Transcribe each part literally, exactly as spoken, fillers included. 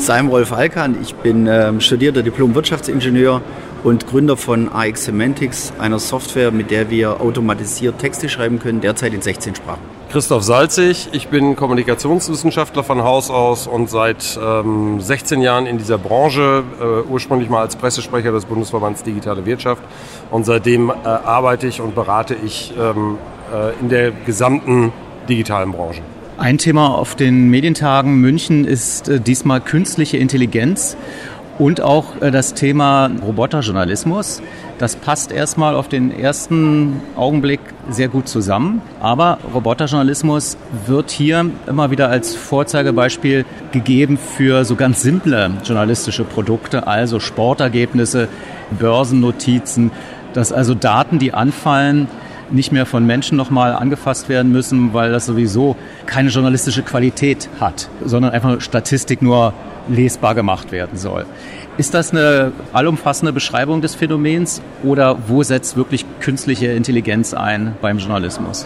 Saim Rolf Alkan. Ich bin ähm, studierter Diplom-Wirtschaftsingenieur und Gründer von A X Semantics, einer Software, mit der wir automatisiert Texte schreiben können, derzeit in sechzehn Sprachen. Christoph Salzig, ich bin Kommunikationswissenschaftler von Haus aus und seit ähm, sechzehn Jahren in dieser Branche, äh, ursprünglich mal als Pressesprecher des Bundesverbands Digitale Wirtschaft, und seitdem äh, arbeite ich und berate ich ähm, äh, in der gesamten digitalen Branche. Ein Thema auf den Medientagen München ist äh, diesmal künstliche Intelligenz und auch äh, das Thema Roboterjournalismus. Das passt erstmal auf den ersten Augenblick sehr gut zusammen. Aber Roboterjournalismus wird hier immer wieder als Vorzeigebeispiel gegeben für so ganz simple journalistische Produkte, also Sportergebnisse, Börsennotizen, dass also Daten, die anfallen, nicht mehr von Menschen nochmal angefasst werden müssen, weil das sowieso keine journalistische Qualität hat, sondern einfach Statistik nur lesbar gemacht werden soll. Ist das eine allumfassende Beschreibung des Phänomens oder wo setzt wirklich künstliche Intelligenz ein beim Journalismus?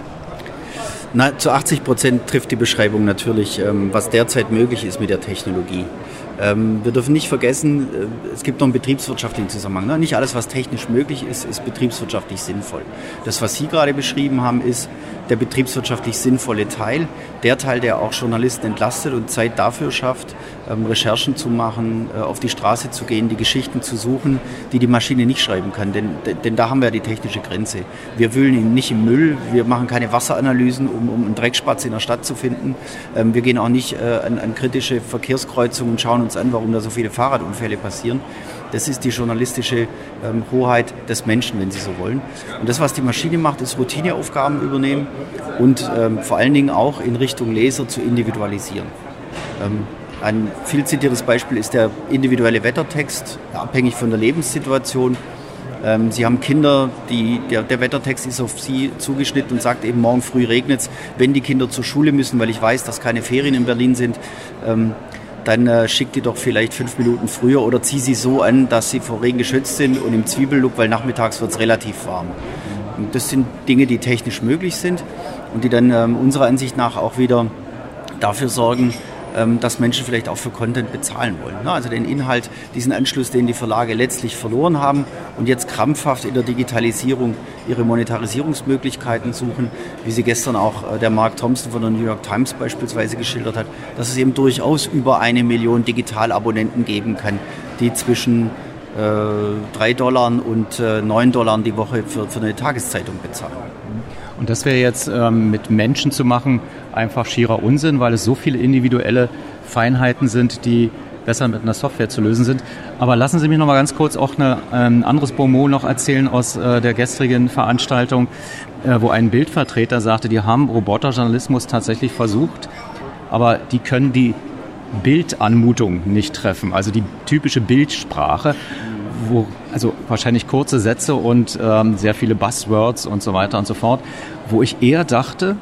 Na, zu achtzig Prozent trifft die Beschreibung natürlich, was derzeit möglich ist mit der Technologie. Wir dürfen nicht vergessen, es gibt noch einen betriebswirtschaftlichen Zusammenhang. Nicht alles, was technisch möglich ist, ist betriebswirtschaftlich sinnvoll. Das, was Sie gerade beschrieben haben, ist der betriebswirtschaftlich sinnvolle Teil. Der Teil, der auch Journalisten entlastet und Zeit dafür schafft, Recherchen zu machen, auf die Straße zu gehen, die Geschichten zu suchen, die die Maschine nicht schreiben kann. Denn, denn da haben wir ja die technische Grenze. Wir wühlen ihn nicht im Müll, wir machen keine Wasseranalysen, um, um einen Dreckspatz in der Stadt zu finden. Wir gehen auch nicht an, an kritische Verkehrskreuzungen und schauen uns an, warum da so viele Fahrradunfälle passieren. Das ist die journalistische ähm, Hoheit des Menschen, wenn Sie so wollen. Und das, was die Maschine macht, ist Routineaufgaben übernehmen und ähm, vor allen Dingen auch in Richtung Leser zu individualisieren. Ähm, ein viel zitiertes Beispiel ist der individuelle Wettertext, abhängig von der Lebenssituation. Ähm, Sie haben Kinder, die, der, der Wettertext ist auf Sie zugeschnitten und sagt eben, morgen früh regnet es, wenn die Kinder zur Schule müssen, weil ich weiß, dass keine Ferien in Berlin sind. Ähm, dann äh, schick die doch vielleicht fünf Minuten früher oder zieh sie so an, dass sie vor Regen geschützt sind und im Zwiebellook, weil nachmittags wird es relativ warm. Und das sind Dinge, die technisch möglich sind und die dann ähm, unserer Ansicht nach auch wieder dafür sorgen, ähm, dass Menschen vielleicht auch für Content bezahlen wollen. Ne? Also den Inhalt, diesen Anschluss, den die Verlage letztlich verloren haben und jetzt krampfhaft in der Digitalisierung ihre Monetarisierungsmöglichkeiten suchen, wie sie gestern auch äh, der Mark Thompson von der New York Times beispielsweise geschildert hat, dass es eben durchaus über eine Million Digitalabonnenten geben kann, die zwischen äh, drei Dollar und äh, neun Dollar die Woche für, für eine Tageszeitung bezahlen. Und das wäre jetzt ähm, mit Menschen zu machen einfach schierer Unsinn, weil es so viele individuelle Feinheiten sind, die besser mit einer Software zu lösen sind. Aber lassen Sie mich noch mal ganz kurz auch eine, ein anderes Bonmot noch erzählen aus äh, der gestrigen Veranstaltung, äh, wo ein Bildvertreter sagte, die haben Roboterjournalismus tatsächlich versucht, aber die können die Bildanmutung nicht treffen, also die typische Bildsprache, wo also wahrscheinlich kurze Sätze und ähm, sehr viele Buzzwords und so weiter und so fort, wo ich eher dachte,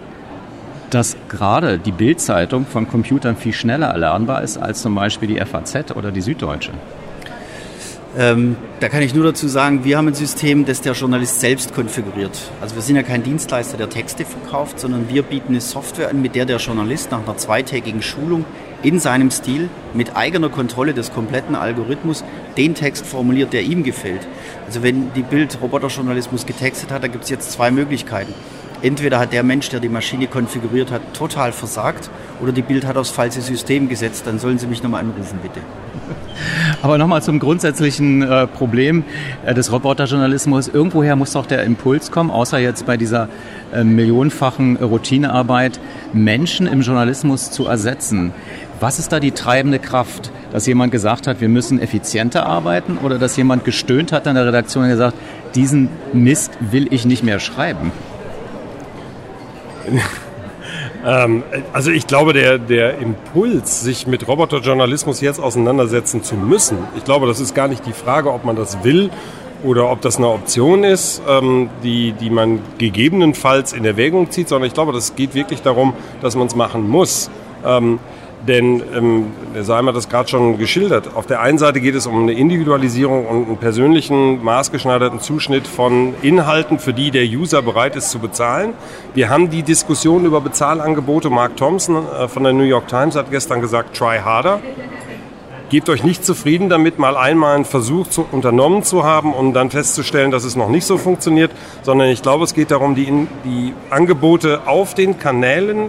dass gerade die Bild-Zeitung von Computern viel schneller erlernbar ist als zum Beispiel die F A Z oder die Süddeutsche. Ähm, da kann ich nur dazu sagen, wir haben ein System, das der Journalist selbst konfiguriert. Also wir sind ja kein Dienstleister, der Texte verkauft, sondern wir bieten eine Software an, mit der der Journalist nach einer zweitägigen Schulung in seinem Stil mit eigener Kontrolle des kompletten Algorithmus den Text formuliert, der ihm gefällt. Also wenn die Bild Roboterjournalismus getextet hat, da gibt es jetzt zwei Möglichkeiten. Entweder hat der Mensch, der die Maschine konfiguriert hat, total versagt oder die Bild hat aufs falsche System gesetzt. Dann sollen Sie mich nochmal anrufen, bitte. Aber nochmal zum grundsätzlichen äh, Problem äh, des Roboterjournalismus. Irgendwoher muss doch der Impuls kommen, außer jetzt bei dieser äh, millionenfachen Routinearbeit, Menschen im Journalismus zu ersetzen. Was ist da die treibende Kraft? Dass jemand gesagt hat, wir müssen effizienter arbeiten oder dass jemand gestöhnt hat in der Redaktion und gesagt, diesen Mist will ich nicht mehr schreiben? ähm, also ich glaube, der, der Impuls, sich mit Roboterjournalismus jetzt auseinandersetzen zu müssen, ich glaube, das ist gar nicht die Frage, ob man das will oder ob das eine Option ist, ähm, die, die man gegebenenfalls in Erwägung zieht, sondern ich glaube, das geht wirklich darum, dass man es machen muss. Ähm, Denn ähm, der Saim hat das gerade schon geschildert. Auf der einen Seite geht es um eine Individualisierung und einen persönlichen, maßgeschneiderten Zuschnitt von Inhalten, für die der User bereit ist zu bezahlen. Wir haben die Diskussion über Bezahlangebote. Mark Thompson äh, von der New York Times hat gestern gesagt, try harder. gebt euch nicht zufrieden damit, mal einmal einen Versuch zu, unternommen zu haben und dann festzustellen, dass es noch nicht so funktioniert, sondern ich glaube, es geht darum, die, die Angebote auf den Kanälen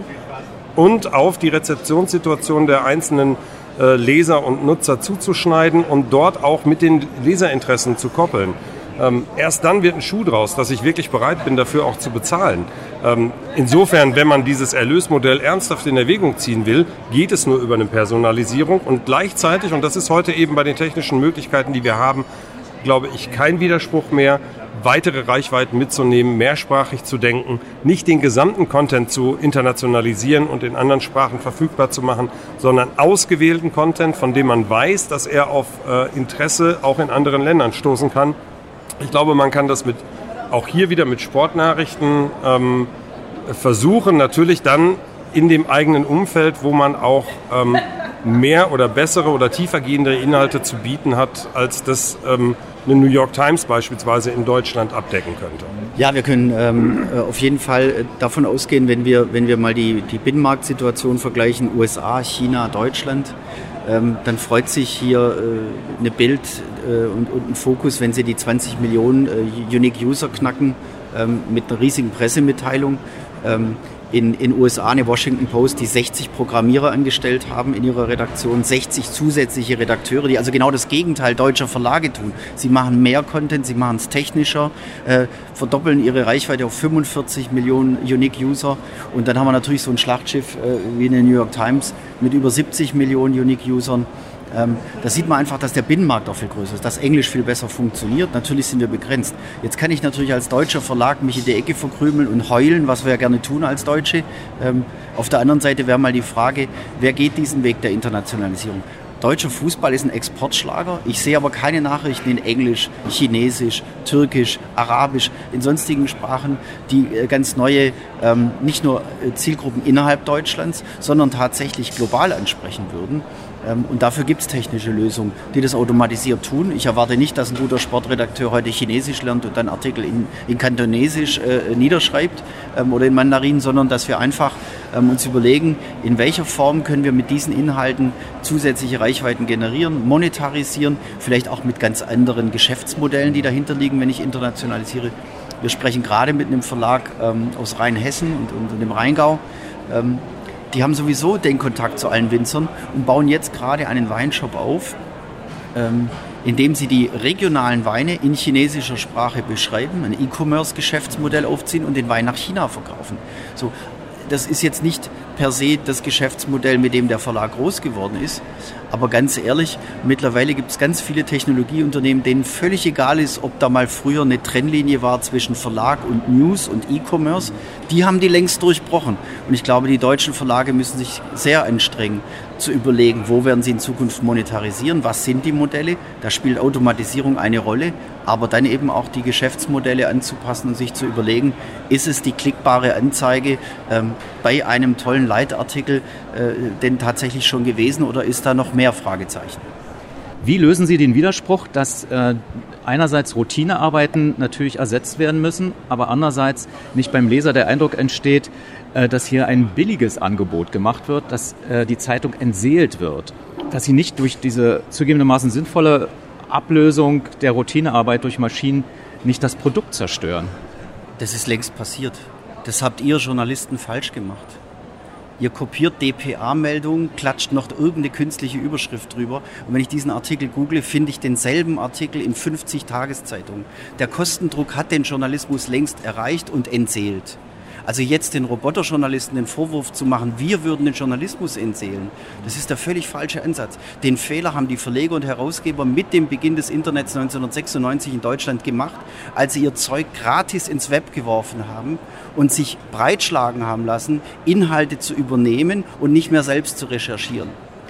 und auf die Rezeptionssituation der einzelnen äh, Leser und Nutzer zuzuschneiden und dort auch mit den Leserinteressen zu koppeln. Ähm, erst dann wird ein Schuh draus, dass ich wirklich bereit bin, dafür auch zu bezahlen. Ähm, insofern, wenn man dieses Erlösmodell ernsthaft in Erwägung ziehen will, geht es nur über eine Personalisierung und gleichzeitig, und das ist heute eben bei den technischen Möglichkeiten, die wir haben, glaube ich, kein Widerspruch mehr, weitere Reichweiten mitzunehmen, mehrsprachig zu denken, nicht den gesamten Content zu internationalisieren und in anderen Sprachen verfügbar zu machen, sondern ausgewählten Content, von dem man weiß, dass er auf äh, Interesse auch in anderen Ländern stoßen kann. Ich glaube, man kann das mit, auch hier wieder mit Sportnachrichten ähm, versuchen, natürlich dann in dem eigenen Umfeld, wo man auch ähm, mehr oder bessere oder tiefergehende Inhalte zu bieten hat, als das ähm, eine New York Times beispielsweise in Deutschland abdecken könnte. Ja, wir können ähm, auf jeden Fall davon ausgehen, wenn wir, wenn wir mal die, die Binnenmarktsituation vergleichen, U S A, China, Deutschland, ähm, dann freut sich hier äh, eine Bild äh, und, und ein Fokus, wenn sie die zwanzig Millionen äh, Unique User knacken, ähm, mit einer riesigen Pressemitteilung. Ähm, in in U S A eine Washington Post, die sechzig Programmierer angestellt haben in ihrer Redaktion, sechzig zusätzliche Redakteure, die also genau das Gegenteil deutscher Verlage tun. Sie machen mehr Content, sie machen es technischer, äh, verdoppeln ihre Reichweite auf fünfundvierzig Millionen Unique User und dann haben wir natürlich so ein Schlachtschiff äh, wie eine New York Times mit über siebzig Millionen Unique Usern. Ähm, da sieht man einfach, dass der Binnenmarkt auch viel größer ist, dass Englisch viel besser funktioniert. Natürlich sind wir begrenzt. Jetzt kann ich natürlich als deutscher Verlag mich in die Ecke verkrümeln und heulen, was wir ja gerne tun als Deutsche. Ähm, auf der anderen Seite wäre mal die Frage, wer geht diesen Weg der Internationalisierung? Deutscher Fußball ist ein Exportschlager. Ich sehe aber keine Nachrichten in Englisch, Chinesisch, Türkisch, Arabisch, in sonstigen Sprachen, die ganz neue, ähm, nicht nur Zielgruppen innerhalb Deutschlands, sondern tatsächlich global ansprechen würden. Ähm, und dafür gibt es technische Lösungen, die das automatisiert tun. Ich erwarte nicht, dass ein guter Sportredakteur heute Chinesisch lernt und dann Artikel in, in Kantonesisch äh, niederschreibt ähm, oder in Mandarin, sondern dass wir einfach ähm, uns überlegen, in welcher Form können wir mit diesen Inhalten zusätzliche Reichweiten generieren, monetarisieren, vielleicht auch mit ganz anderen Geschäftsmodellen, die dahinter liegen, wenn ich internationalisiere. Wir sprechen gerade mit einem Verlag ähm, aus Rheinhessen und, und, und dem Rheingau. Ähm, die haben sowieso den Kontakt zu allen Winzern und bauen jetzt gerade einen Weinshop auf, ähm, in dem sie die regionalen Weine in chinesischer Sprache beschreiben, ein E-Commerce-Geschäftsmodell aufziehen und den Wein nach China verkaufen. So, das ist jetzt nicht per se das Geschäftsmodell, mit dem der Verlag groß geworden ist. Aber ganz ehrlich, mittlerweile gibt es ganz viele Technologieunternehmen, denen völlig egal ist, ob da mal früher eine Trennlinie war zwischen Verlag und News und E-Commerce. Die haben die längst durchbrochen. Und ich glaube, die deutschen Verlage müssen sich sehr anstrengen, zu überlegen, wo werden sie in Zukunft monetarisieren, was sind die Modelle. Da spielt Automatisierung eine Rolle, aber dann eben auch die Geschäftsmodelle anzupassen und sich zu überlegen, ist es die klickbare Anzeige ähm, bei einem tollen Leitartikel äh, denn tatsächlich schon gewesen oder ist da noch mehr Fragezeichen? Wie lösen Sie den Widerspruch, dass äh, einerseits Routinearbeiten natürlich ersetzt werden müssen, aber andererseits nicht beim Leser der Eindruck entsteht, äh, dass hier ein billiges Angebot gemacht wird, dass äh, die Zeitung entseelt wird, dass sie nicht durch diese zugegebenermaßen sinnvolle Ablösung der Routinearbeit durch Maschinen nicht das Produkt zerstören? Das ist längst passiert. Das habt ihr Journalisten falsch gemacht. Ihr kopiert D P A-Meldungen, klatscht noch irgendeine künstliche Überschrift drüber. Und wenn ich diesen Artikel google, finde ich denselben Artikel in fünfzig Tageszeitungen. Der Kostendruck hat den Journalismus längst erreicht und entseelt. Also jetzt den Roboterjournalisten den Vorwurf zu machen, wir würden den Journalismus entseelen, das ist der völlig falsche Ansatz. Den Fehler haben die Verleger und Herausgeber mit dem Beginn des Internets neunzehnhundertsechsundneunzig in Deutschland gemacht, als sie ihr Zeug gratis ins Web geworfen haben und sich breitschlagen haben lassen, Inhalte zu übernehmen und nicht mehr selbst zu recherchieren.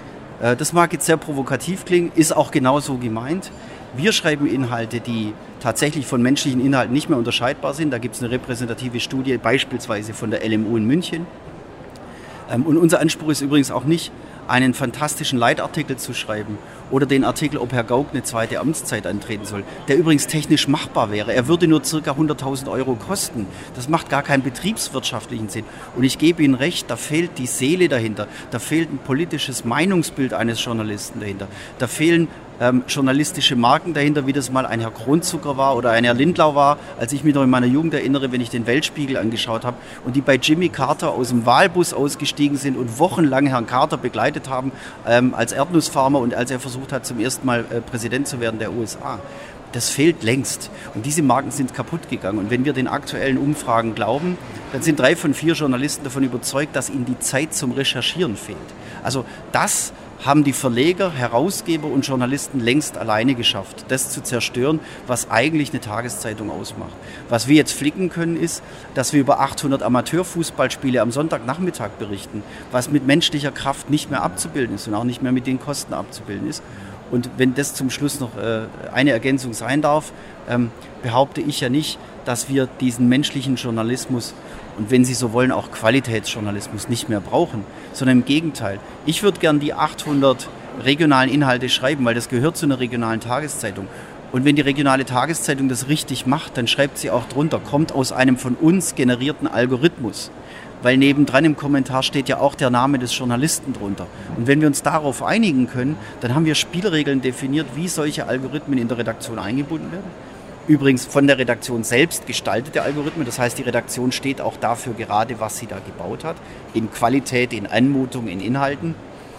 Das mag jetzt sehr provokativ klingen, ist auch genauso gemeint. Wir schreiben Inhalte, die tatsächlich von menschlichen Inhalten nicht mehr unterscheidbar sind. Da gibt es eine repräsentative Studie, beispielsweise von der L M U in München. Und unser Anspruch ist übrigens auch nicht, einen fantastischen Leitartikel zu schreiben oder den Artikel, ob Herr Gauck eine zweite Amtszeit antreten soll, der übrigens technisch machbar wäre. Er würde nur ca. hunderttausend Euro kosten. Das macht gar keinen betriebswirtschaftlichen Sinn. Und ich gebe Ihnen recht, da fehlt die Seele dahinter. Da fehlt ein politisches Meinungsbild eines Journalisten dahinter. Da fehlen ähm, journalistische Marken dahinter, wie das mal ein Herr Kronzucker war oder ein Herr Lindlau war, als ich mich noch in meiner Jugend erinnere, wenn ich den Weltspiegel angeschaut habe und die bei Jimmy Carter aus dem Wahlbus ausgestiegen sind und wochenlang Herrn Carter begleitet haben ähm, als Erdnussfarmer und als er versucht hat, zum ersten Mal äh, Präsident zu werden der U S A. Das fehlt längst. Und diese Marken sind kaputt gegangen. Und wenn wir den aktuellen Umfragen glauben, dann sind drei von vier Journalisten davon überzeugt, dass ihnen die Zeit zum Recherchieren fehlt. Also das haben die Verleger, Herausgeber und Journalisten längst alleine geschafft, das zu zerstören, was eigentlich eine Tageszeitung ausmacht. Was wir jetzt flicken können, ist, dass wir über achthundert Amateurfußballspiele am Sonntagnachmittag berichten, was mit menschlicher Kraft nicht mehr abzubilden ist und auch nicht mehr mit den Kosten abzubilden ist. Und wenn das zum Schluss noch äh, eine Ergänzung sein darf, ähm, behaupte ich ja nicht, dass wir diesen menschlichen Journalismus und wenn Sie so wollen, auch Qualitätsjournalismus nicht mehr brauchen, sondern im Gegenteil. Ich würde gern die achthundert regionalen Inhalte schreiben, weil das gehört zu einer regionalen Tageszeitung. Und wenn die regionale Tageszeitung das richtig macht, dann schreibt sie auch drunter, kommt aus einem von uns generierten Algorithmus. Weil nebendran im Kommentar steht ja auch der Name des Journalisten drunter. Und wenn wir uns darauf einigen können, dann haben wir Spielregeln definiert, wie solche Algorithmen in der Redaktion eingebunden werden. Übrigens von der Redaktion selbst gestaltete Algorithmen. Das heißt, die Redaktion steht auch dafür gerade, was sie da gebaut hat. In Qualität, in Anmutung, in Inhalten.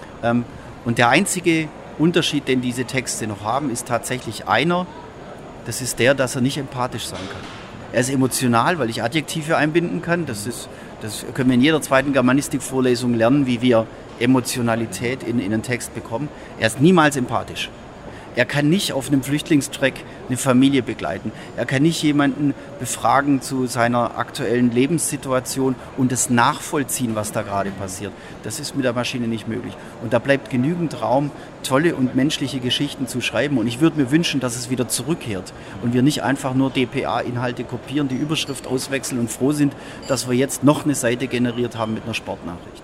Und der einzige Unterschied, den diese Texte noch haben, ist tatsächlich einer. Das ist der, dass er nicht empathisch sein kann. Er ist emotional, weil ich Adjektive einbinden kann. Das ist, das können wir in jeder zweiten Germanistik-Vorlesung lernen, wie wir Emotionalität in, in einen Text bekommen. Er ist niemals empathisch. Er kann nicht auf einem Flüchtlingstrack eine Familie begleiten. Er kann nicht jemanden befragen zu seiner aktuellen Lebenssituation und das nachvollziehen, was da gerade passiert. Das ist mit der Maschine nicht möglich. Und da bleibt genügend Raum, tolle und menschliche Geschichten zu schreiben. Und ich würde mir wünschen, dass es wieder zurückkehrt und wir nicht einfach nur D P A-Inhalte kopieren, die Überschrift auswechseln und froh sind, dass wir jetzt noch eine Seite generiert haben mit einer Sportnachricht.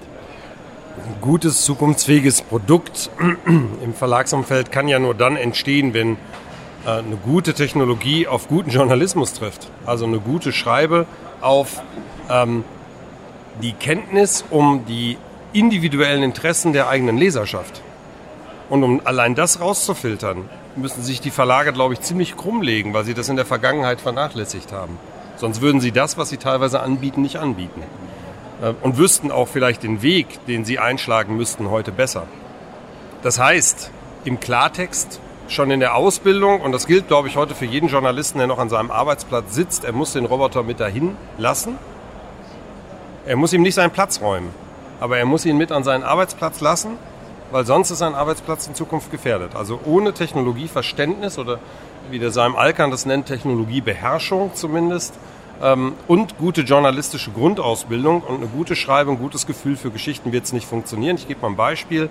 Ein gutes, zukunftsfähiges Produkt im Verlagsumfeld kann ja nur dann entstehen, wenn äh, eine gute Technologie auf guten Journalismus trifft. Also eine gute Schreibe auf ähm, die Kenntnis um die individuellen Interessen der eigenen Leserschaft. Und um allein das rauszufiltern, müssen sich die Verlage, glaube ich, ziemlich krumm legen, weil sie das in der Vergangenheit vernachlässigt haben. Sonst würden sie das, was sie teilweise anbieten, nicht anbieten. Und wüssten auch vielleicht den Weg, den sie einschlagen müssten, heute besser. Das heißt, im Klartext, schon in der Ausbildung, und das gilt, glaube ich, heute für jeden Journalisten, der noch an seinem Arbeitsplatz sitzt, er muss den Roboter mit dahin lassen. Er muss ihm nicht seinen Platz räumen, aber er muss ihn mit an seinen Arbeitsplatz lassen, weil sonst ist sein Arbeitsplatz in Zukunft gefährdet. Also ohne Technologieverständnis oder wie der Sam Alkan das nennt, Technologiebeherrschung zumindest, und gute journalistische Grundausbildung und eine gute Schreibung, ein gutes Gefühl für Geschichten wird es nicht funktionieren. Ich gebe mal ein Beispiel.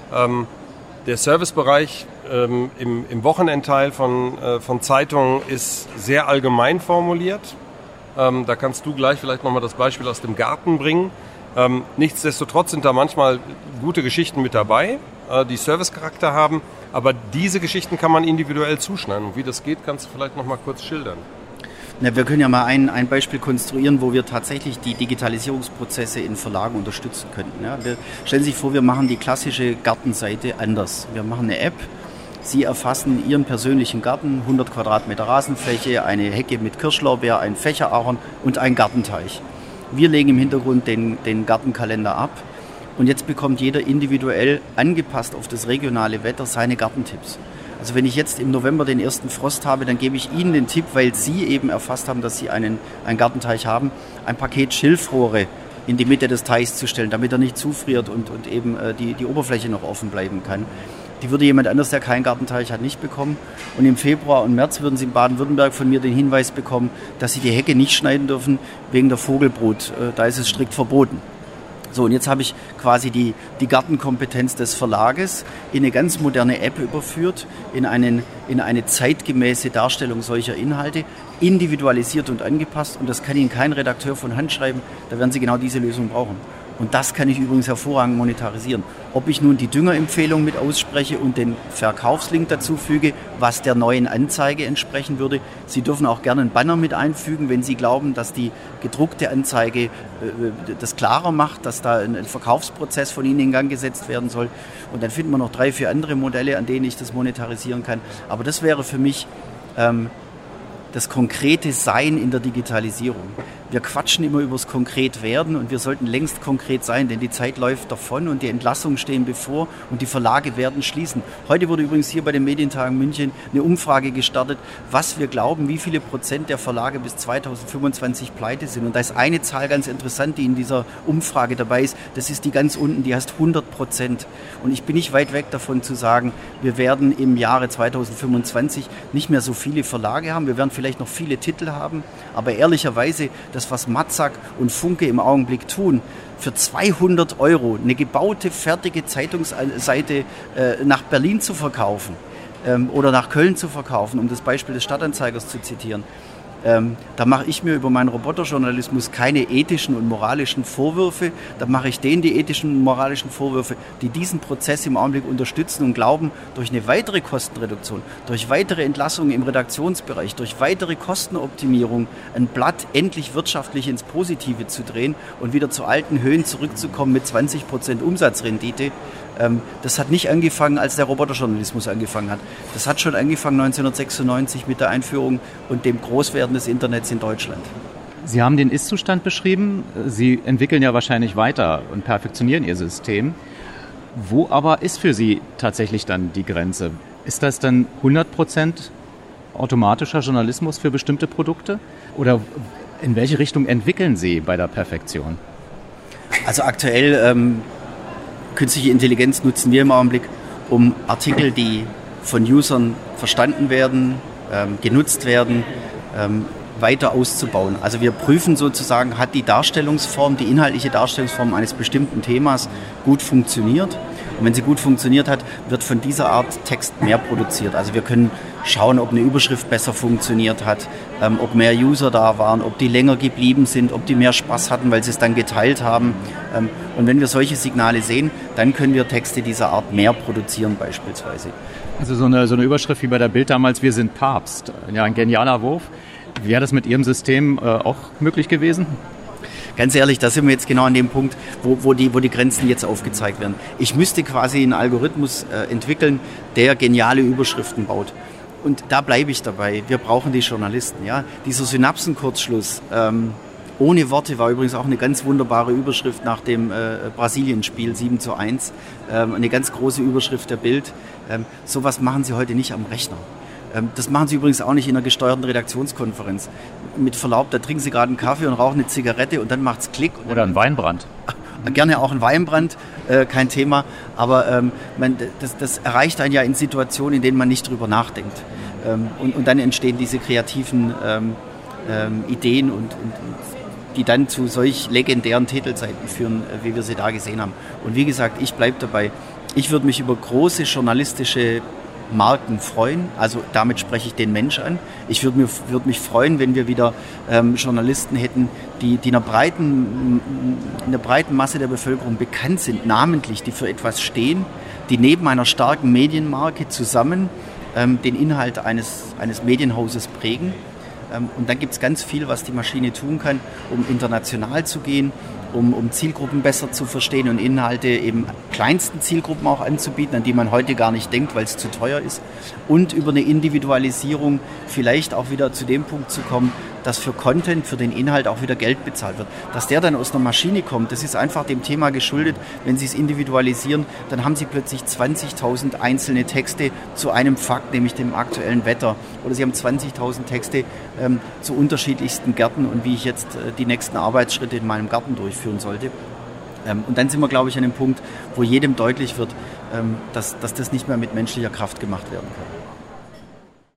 Der Servicebereich im, im Wochenendteil von, von Zeitungen ist sehr allgemein formuliert. Da kannst du gleich vielleicht nochmal das Beispiel aus dem Garten bringen. Nichtsdestotrotz sind da manchmal gute Geschichten mit dabei, die Servicecharakter haben. Aber diese Geschichten kann man individuell zuschneiden. Und wie das geht, kannst du vielleicht nochmal kurz schildern. Na, wir können ja mal ein, ein Beispiel konstruieren, wo wir tatsächlich die Digitalisierungsprozesse in Verlagen unterstützen könnten. Ja, wir stellen sich vor, wir machen die klassische Gartenseite anders. Wir machen eine App. Sie erfassen Ihren persönlichen Garten, hundert Quadratmeter Rasenfläche, eine Hecke mit Kirschlorbeer, ein Fächerahorn und ein Gartenteich. Wir legen im Hintergrund den, den Gartenkalender ab und jetzt bekommt jeder individuell angepasst auf das regionale Wetter seine Gartentipps. Also wenn ich jetzt im November den ersten Frost habe, dann gebe ich Ihnen den Tipp, weil Sie eben erfasst haben, dass Sie einen, einen Gartenteich haben, ein Paket Schilfrohre in die Mitte des Teichs zu stellen, damit er nicht zufriert und, und eben äh, die, die Oberfläche noch offen bleiben kann. Die würde jemand anders, der keinen Gartenteich hat, nicht bekommen. Und im Februar und März würden Sie in Baden-Württemberg von mir den Hinweis bekommen, dass Sie die Hecke nicht schneiden dürfen wegen der Vogelbrut. Äh, da ist es strikt verboten. So, und jetzt habe ich quasi die, die Gartenkompetenz des Verlages in eine ganz moderne App überführt, in, einen, in eine zeitgemäße Darstellung solcher Inhalte, individualisiert und angepasst. Und das kann Ihnen kein Redakteur von Hand schreiben, da werden Sie genau diese Lösung brauchen. Und das kann ich übrigens hervorragend monetarisieren. Ob ich nun die Düngerempfehlung mit ausspreche und den Verkaufslink dazu füge, was der neuen Anzeige entsprechen würde. Sie dürfen auch gerne einen Banner mit einfügen, wenn Sie glauben, dass die gedruckte Anzeige äh, das klarer macht, dass da ein, ein Verkaufsprozess von Ihnen in Gang gesetzt werden soll. Und dann finden wir noch drei, vier andere Modelle, an denen ich das monetarisieren kann. Aber das wäre für mich ähm, das konkrete Sein in der Digitalisierung. Wir quatschen immer über das Konkretwerden und wir sollten längst konkret sein, denn die Zeit läuft davon und die Entlassungen stehen bevor und die Verlage werden schließen. Heute wurde übrigens hier bei den Medientagen München eine Umfrage gestartet, was wir glauben, wie viele Prozent der Verlage bis zweitausendfünfundzwanzig pleite sind. Und da ist eine Zahl ganz interessant, die in dieser Umfrage dabei ist. Das ist die ganz unten, die heißt hundert Prozent. Und ich bin nicht weit weg davon zu sagen, wir werden im Jahre zweitausendfünfundzwanzig nicht mehr so viele Verlage haben. Wir werden vielleicht noch viele Titel haben, aber ehrlicherweise, das, was Matzak und Funke im Augenblick tun, für zweihundert Euro eine gebaute, fertige Zeitungsseite äh, nach Berlin zu verkaufen ähm, oder nach Köln zu verkaufen, um das Beispiel des Stadtanzeigers zu zitieren. Ähm, da mache ich mir über meinen Roboterjournalismus keine ethischen und moralischen Vorwürfe. Da mache ich denen die ethischen und moralischen Vorwürfe, die diesen Prozess im Augenblick unterstützen und glauben, durch eine weitere Kostenreduktion, durch weitere Entlassungen im Redaktionsbereich, durch weitere Kostenoptimierung ein Blatt endlich wirtschaftlich ins Positive zu drehen und wieder zu alten Höhen zurückzukommen mit zwanzig Prozent Umsatzrendite. Das hat nicht angefangen, als der Roboterjournalismus angefangen hat. Das hat schon angefangen neunzehnhundertsechsundneunzig mit der Einführung und dem Großwerden des Internets in Deutschland. Sie haben den Ist-Zustand beschrieben. Sie entwickeln ja wahrscheinlich weiter und perfektionieren Ihr System. Wo aber ist für Sie tatsächlich dann die Grenze? Ist das dann hundert Prozent automatischer Journalismus für bestimmte Produkte? Oder in welche Richtung entwickeln Sie bei der Perfektion? Also aktuell... Ähm Künstliche Intelligenz nutzen wir im Augenblick, um Artikel, die von Usern verstanden werden, ähm, genutzt werden, ähm, weiter auszubauen. Also wir prüfen sozusagen, hat die Darstellungsform, die inhaltliche Darstellungsform eines bestimmten Themas gut funktioniert. Und wenn sie gut funktioniert hat, wird von dieser Art Text mehr produziert. Also wir können schauen, ob eine Überschrift besser funktioniert hat, ähm, ob mehr User da waren, ob die länger geblieben sind, ob die mehr Spaß hatten, weil sie es dann geteilt haben. Ähm, und wenn wir solche Signale sehen, dann können wir Texte dieser Art mehr produzieren beispielsweise. Also so eine, so eine Überschrift wie bei der Bild damals, wir sind Papst. Ja, ein genialer Wurf. Wäre das mit Ihrem System äh, auch möglich gewesen? Ganz ehrlich, da sind wir jetzt genau an dem Punkt, wo, wo, die, wo die Grenzen jetzt aufgezeigt werden. Ich müsste quasi einen Algorithmus äh, entwickeln, der geniale Überschriften baut. Und da bleibe ich dabei. Wir brauchen die Journalisten. Ja? Dieser Synapsenkurzschluss ähm, ohne Worte war übrigens auch eine ganz wunderbare Überschrift nach dem äh, Brasilien-Spiel sieben zu eins. Ähm, eine ganz große Überschrift der Bild. Ähm, sowas machen Sie heute nicht am Rechner. Das machen Sie übrigens auch nicht in einer gesteuerten Redaktionskonferenz. Mit Verlaub, da trinken Sie gerade einen Kaffee und rauchen eine Zigarette und dann macht's Klick. Oder ein Weinbrand. Gerne auch ein Weinbrand, äh, kein Thema. Aber ähm, man, das, das erreicht einen ja in Situationen, in denen man nicht drüber nachdenkt. Ähm, und, und dann entstehen diese kreativen ähm, ähm, Ideen, und, und, die dann zu solch legendären Titelseiten führen, äh, wie wir sie da gesehen haben. Und wie gesagt, ich bleibe dabei. Ich würde mich über große journalistische Marken freuen, also damit spreche ich den Mensch an. Ich würde mich, würd mich freuen, wenn wir wieder ähm, Journalisten hätten, die, die einer breiten, einer breiten Masse der Bevölkerung bekannt sind, namentlich, die für etwas stehen, die neben einer starken Medienmarke zusammen ähm, den Inhalt eines, eines Medienhauses prägen. Ähm, und dann gibt es ganz viel, was die Maschine tun kann, um international zu gehen, Um, um Zielgruppen besser zu verstehen und Inhalte eben kleinsten Zielgruppen auch anzubieten, an die man heute gar nicht denkt, weil es zu teuer ist. Und über eine Individualisierung vielleicht auch wieder zu dem Punkt zu kommen, dass für Content, für den Inhalt auch wieder Geld bezahlt wird. Dass der dann aus einer Maschine kommt, das ist einfach dem Thema geschuldet. Wenn Sie es individualisieren, dann haben Sie plötzlich zwanzigtausend einzelne Texte zu einem Fakt, nämlich dem aktuellen Wetter. Oder Sie haben zwanzigtausend Texte ähm, zu unterschiedlichsten Gärten und wie ich jetzt äh, die nächsten Arbeitsschritte in meinem Garten durchführen sollte. Ähm, und dann sind wir, glaube ich, an dem Punkt, wo jedem deutlich wird, ähm, dass, dass das nicht mehr mit menschlicher Kraft gemacht werden kann.